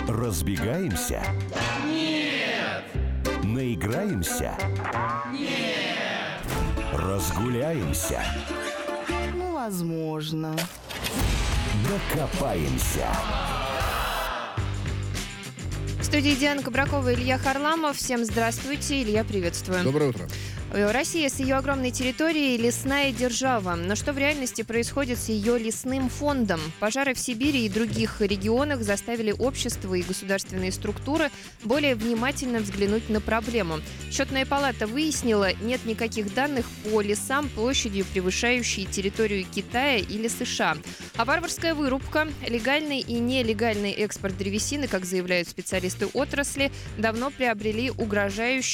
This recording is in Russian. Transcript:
Разбегаемся? Нет! Наиграемся? Нет! Разгуляемся? Возможно. Докопаемся. В студии Диана Кабракова и Илья Харламов. Всем здравствуйте. Илья, приветствую. Доброе утро. Россия с ее огромной территорией – лесная держава. Но что в реальности происходит с ее лесным фондом? Пожары в Сибири и других регионах заставили общество и государственные структуры более внимательно взглянуть на проблему. Счетная палата выяснила, нет никаких данных по лесам площадью, превышающей территорию Китая или США. А варварская вырубка, легальный и нелегальный экспорт древесины, как заявляют специалисты отрасли, давно приобрели угрожающий